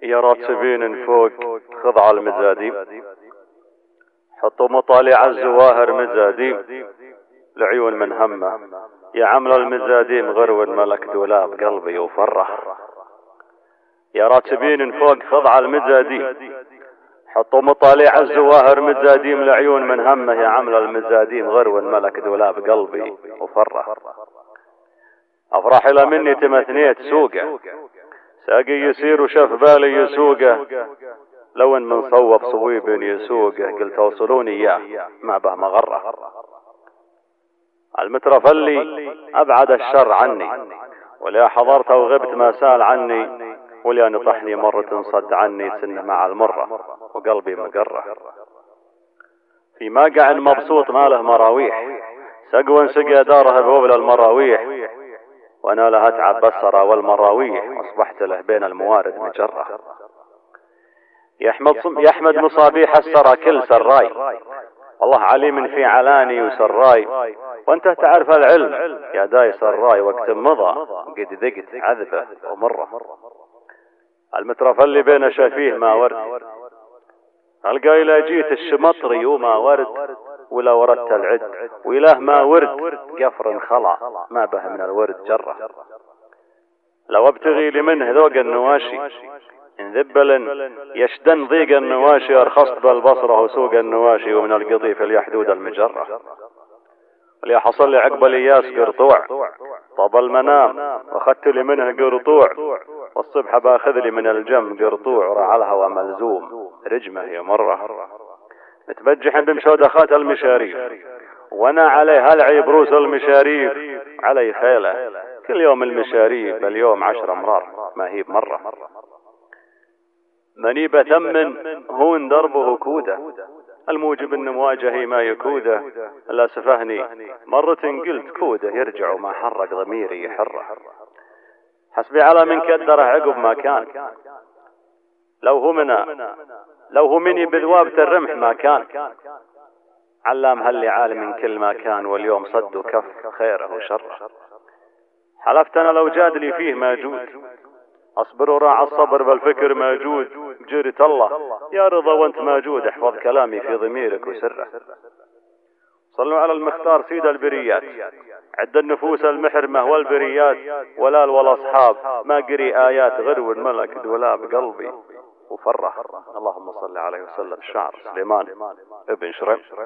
يا راتبين فوق خضع المزاديم، حطوا مطالع الزواهر مزاديم لعيون من همه، يا عمل المزاديم غرو ملك دولاب قلبي وفرح. يا راتبين فوق خضع المزاديم، حطوا مطالع الزواهر مزاديم لعيون من همه، يا عمل المزاديم غرو ملك دولاب قلبي وفرح. افراح الى مني تمثنيت سوقه، ساقي يسير وشاف بالي يسوقه، لو ان من صوب صويب يسوقه، قلت اوصلوني اياه ما به مغره. المترفلي ابعد الشر عني، ولا حضرت وغبت ما سال عني، وليا نطحني مرة صد عني سنه مع المرة وقلبي مقره. في ماقع مبسوط ما له مراويح، سقوا سقى داره بوبل المراويح، وانا لها اتعب بالسرى والمراويح، واصبحت له بين الموارد مجره. يحمد مصابيح السرى كل سراي، والله عليم في علاني وسراي، وانت تعرف العلم يا دايس الراي، وقت مضى قد ذقت عذبه ومره. المترفلي بين شفيه ما ورد، القى الى جيت الشمطري وما ورد، ولا وردت العد وإله ما ورد، قفر خلع ما به من الورد جره. لو ابتغي لمنه ذوق النواشي، إن ذبل يشدن ضيق النواشي، أرخصت بالبصرة وسوق النواشي، ومن القضيف اليحدود المجرة. ولي حصل لي عقب الإياس قرطوع، طب المنام واخدت لي منه قرطوع، والصبح باخذ لي من الجم قرطوع، رعى الهوى ملزوم رجمه يمره. متبجح بمشودخات المشاريف، وانا علي هلعي بروس المشاريف، علي خيله كل يوم المشاريف، اليوم 10 مرار ما هي بمره. مني بثمن هون دربه كوده، الموجب ان مواجهي ما يكوده، لا سفهني مرة قلت كوده، يرجع وما حرق ضميري يحره. حسبي على من كدره عقب ما كان، لو هو مني بذوابة الرمح ما كان، علام هاللي عالم من كل ما كان، واليوم صد وكف خيره وشره. حلفت انا لو جادلي فيه موجود، اصبر وراع الصبر بالفكر موجود، بجيرة الله يا رضا وانت موجود، احفظ كلامي في ضميرك وسره. صلوا على المختار سيد البريات، عد النفوس المحرمة والبريات، ولال والاصحاب ما قري ايات غرو الملك دولاب قلبي وفره. اللهم صل عليه وسلم. الشعر سليمان ابن شريم.